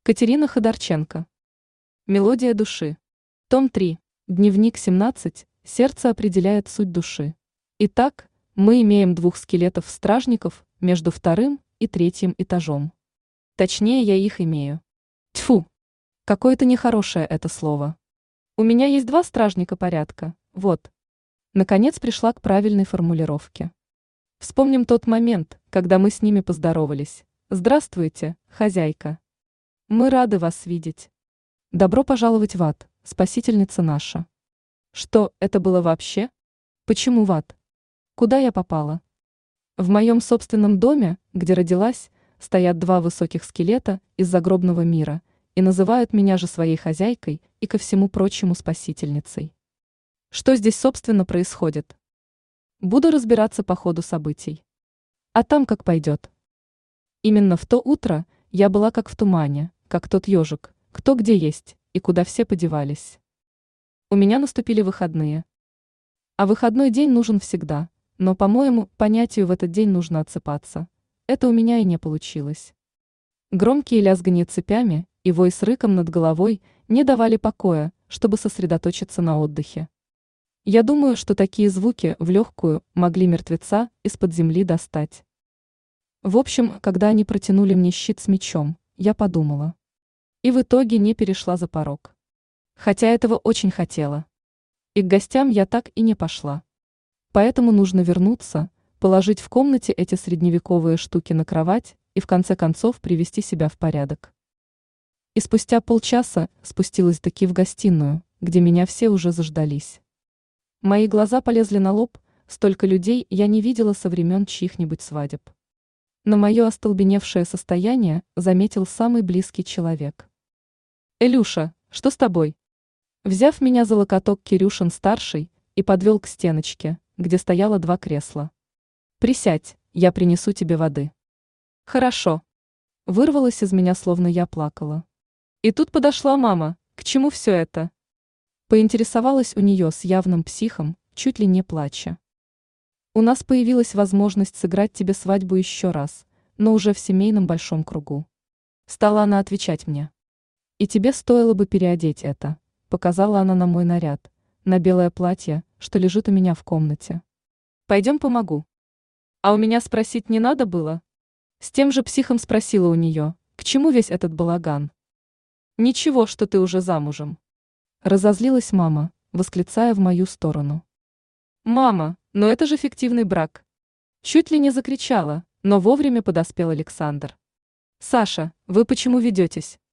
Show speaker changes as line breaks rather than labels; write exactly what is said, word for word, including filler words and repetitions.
Катерина Ходорченко. Мелодия души. Том три. Дневник семнадцать. Сердце определяет суть души. Итак, мы имеем двух скелетов-стражников между вторым и третьим этажом. Точнее, я их имею. Тьфу! Какое-то нехорошее это слово. У меня есть два стражника порядка, вот. Наконец пришла к правильной формулировке. Вспомним тот момент, когда мы с ними поздоровались. Здравствуйте, хозяйка. Мы рады вас видеть. Добро пожаловать в ад, спасительница наша. Что это было вообще? Почему в ад? Куда я попала? В моем собственном доме, где родилась, стоят два высоких скелета из загробного мира и называют меня же своей хозяйкой и ко всему прочему спасительницей. Что здесь, собственно, происходит? Буду разбираться по ходу событий. А там как пойдет. Именно в то утро я была как в тумане, как тот ежик, кто где есть и куда все подевались. У меня наступили выходные. А выходной день нужен всегда, но, по-моему, понятию в этот день нужно отсыпаться. Это у меня и не получилось. Громкие лязганье цепями и вой с рыком над головой не давали покоя, чтобы сосредоточиться на отдыхе. Я думаю, что такие звуки в легкую могли мертвеца из-под земли достать. В общем, когда они протянули мне щит с мечом, я подумала. И в итоге не перешла за порог. Хотя этого очень хотела. И к гостям я так и не пошла. Поэтому нужно вернуться, положить в комнате эти средневековые штуки на кровать и в конце концов привести себя в порядок. И спустя полчаса спустилась таки в гостиную, где меня все уже заждались. Мои глаза полезли на лоб, столько людей я не видела со времен чьих-нибудь свадеб. На мое остолбеневшее состояние заметил самый близкий человек. «Илюша, что с тобой?» Взяв меня за локоток Кирюшин-старший и подвел к стеночке, где стояло два кресла. «Присядь, я принесу тебе воды». «Хорошо». Вырвалось из меня, словно я плакала. И тут подошла мама, к чему все это? Поинтересовалась у нее с явным психом, чуть ли не плача. У нас появилась возможность сыграть тебе свадьбу еще раз, но уже в семейном большом кругу. Стала она отвечать мне. И тебе стоило бы переодеть это, показала она на мой наряд, на белое платье, что лежит у меня в комнате. Пойдем помогу. А у меня спросить не надо было? С тем же психом спросила у нее, к чему весь этот балаган? Ничего, что ты уже замужем. Разозлилась мама, восклицая в мою сторону. Мама, но это же фиктивный брак. Чуть ли не закричала, но вовремя подоспел Александр. Саша, вы почему ведетесь?